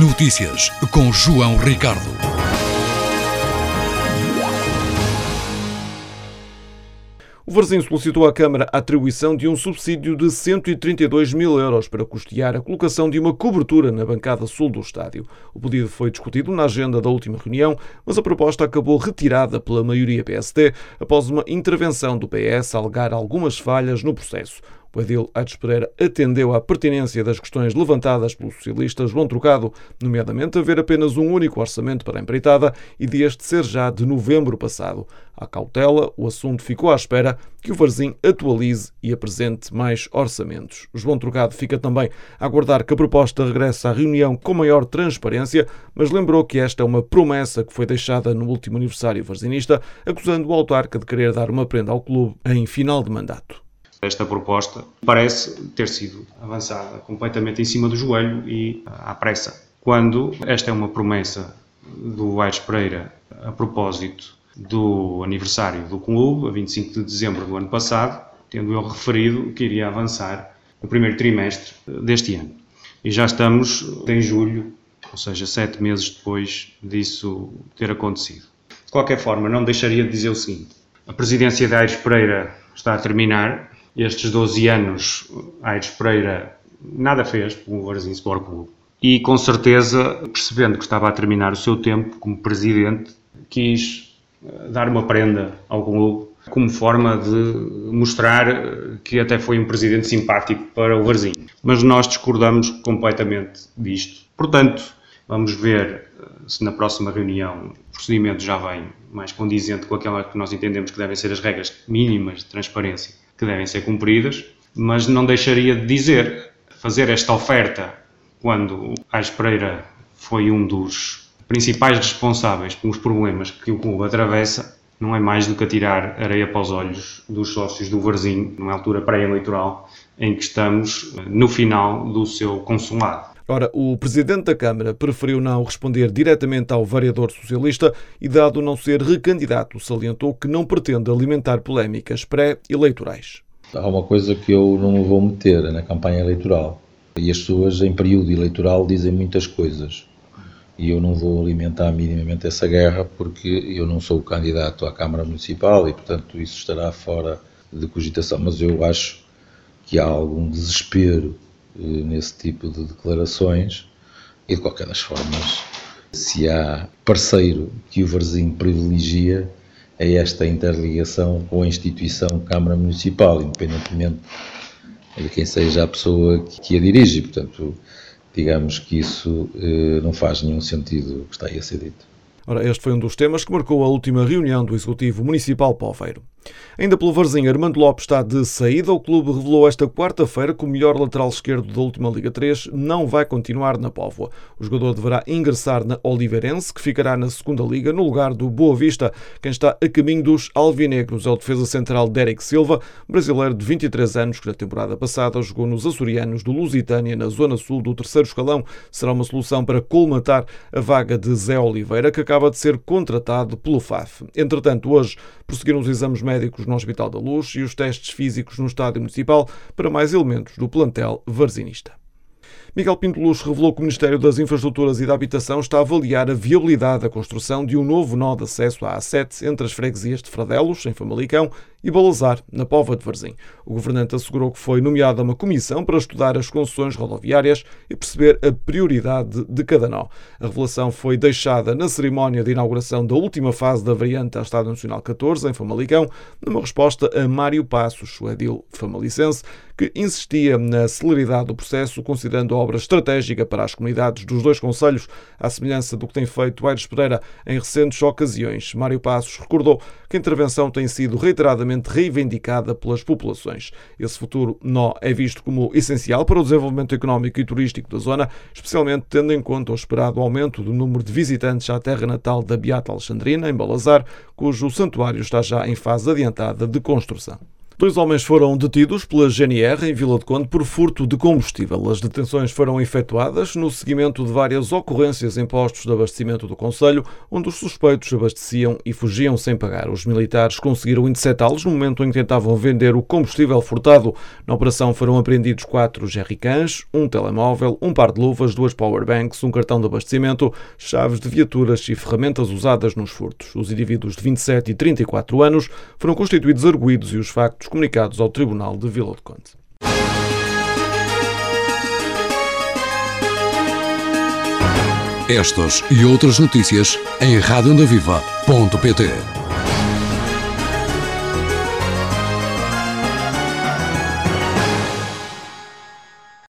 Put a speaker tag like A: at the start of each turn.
A: Notícias com João Ricardo. O Varzim solicitou à Câmara a atribuição de um subsídio de 132 mil euros para custear a colocação de uma cobertura na bancada sul do estádio. O pedido foi discutido na agenda da última reunião, mas a proposta acabou retirada pela maioria PSD após uma intervenção do PS a alegar algumas falhas no processo. O edil Aires Pereira atendeu à pertinência das questões levantadas pelo socialista João Trocado, nomeadamente haver apenas um único orçamento para a empreitada e de este ser já de novembro passado. À cautela, o assunto ficou à espera que o Varzim atualize e apresente mais orçamentos. João Trocado fica também a aguardar que a proposta regresse à reunião com maior transparência, mas lembrou que esta é uma promessa que foi deixada no último aniversário varzinista, acusando o autarca de querer dar uma prenda ao clube em final de mandato.
B: Esta proposta parece ter sido avançada completamente em cima do joelho e à pressa. Quando esta é uma promessa do Aires Pereira a propósito do aniversário do clube, a 25 de dezembro do ano passado, tendo eu referido que iria avançar no primeiro trimestre deste ano. E já estamos em julho, ou seja, 7 meses depois disso ter acontecido. De qualquer forma, não deixaria de dizer o seguinte: a presidência de Aires Pereira está a terminar. Estes 12 anos, Aires Pereira nada fez pelo Varzim Sport Clube. E, com certeza, percebendo que estava a terminar o seu tempo como presidente, quis dar uma prenda ao clube como forma de mostrar que até foi um presidente simpático para o Varzim. Mas nós discordamos completamente disto. Portanto, vamos ver se na próxima reunião o procedimento já vem mais condizente com aquela que nós entendemos que devem ser as regras mínimas de transparência que devem ser cumpridas, mas não deixaria de dizer, fazer esta oferta quando Aires Pereira foi um dos principais responsáveis pelos problemas que o clube atravessa, não é mais do que atirar areia para os olhos dos sócios do Varzim, numa altura pré-eleitoral, em que estamos no final do seu consulado.
A: Ora, o Presidente da Câmara preferiu não responder diretamente ao vereador socialista e, dado não ser recandidato, salientou que não pretende alimentar polémicas pré-eleitorais.
C: Há uma coisa que eu não me vou meter na campanha eleitoral. E as pessoas em período eleitoral dizem muitas coisas. E eu não vou alimentar minimamente essa guerra porque eu não sou candidato à Câmara Municipal e, portanto, isso estará fora de cogitação. Mas eu acho que há algum desespero nesse tipo de declarações e, de qualquer das formas, se há parceiro que o Varzim privilegia, é esta interligação com a instituição Câmara Municipal, independentemente de quem seja a pessoa que a dirige. Portanto, digamos que isso não faz nenhum sentido o que está aí a ser dito.
A: Ora, este foi um dos temas que marcou a última reunião do Executivo Municipal Poveiro. Ainda pelo Varzim, Armando Lopes está de saída. O clube revelou esta quarta-feira que o melhor lateral esquerdo da última Liga 3 não vai continuar na Póvoa. O jogador deverá ingressar na Oliveirense, que ficará na segunda Liga, no lugar do Boa Vista. Quem está a caminho dos alvinegros é o defesa central Derek Silva, brasileiro de 23 anos, que na temporada passada jogou nos açorianos do Lusitânia, na zona sul do terceiro escalão. Será uma solução para colmatar a vaga de Zé Oliveira, que acaba de ser contratado pelo FAF. Entretanto, hoje prosseguiram os exames médicos no Hospital da Luz e os testes físicos no Estádio Municipal para mais elementos do plantel varzinista. Miguel Pinto Luz revelou que o Ministério das Infraestruturas e da Habitação está a avaliar a viabilidade da construção de um novo nó de acesso à A7 entre as freguesias de Fradelos, em Famalicão, e Balazar, na Póvoa de Varzim. O governante assegurou que foi nomeada uma comissão para estudar as concessões rodoviárias e perceber a prioridade de cada nó. A revelação foi deixada na cerimónia de inauguração da última fase da variante à Estrada Nacional 14, em Famalicão, numa resposta a Mário Passos, o edil famalicense, que insistia na celeridade do processo, considerando a obra estratégica para as comunidades dos dois concelhos, à semelhança do que tem feito Aires Pereira em recentes ocasiões. Mário Passos recordou que a intervenção tem sido reiteradamente reivindicada pelas populações. Esse futuro nó é visto como essencial para o desenvolvimento económico e turístico da zona, especialmente tendo em conta o esperado aumento do número de visitantes à terra natal da Beata Alexandrina, em Balazar, cujo santuário está já em fase adiantada de construção. 2 homens foram detidos pela GNR em Vila de Conde por furto de combustível. As detenções foram efetuadas no seguimento de várias ocorrências em postos de abastecimento do concelho, onde os suspeitos abasteciam e fugiam sem pagar. Os militares conseguiram interceptá-los no momento em que tentavam vender o combustível furtado. Na operação foram apreendidos 4 jerrycans, um telemóvel, um par de luvas, 2 powerbanks, um cartão de abastecimento, chaves de viaturas e ferramentas usadas nos furtos. Os indivíduos de 27 e 34 anos foram constituídos arguidos e os factos comunicados ao Tribunal de Vila de Conde.
D: Estas e outras notícias em radioondaviva.pt.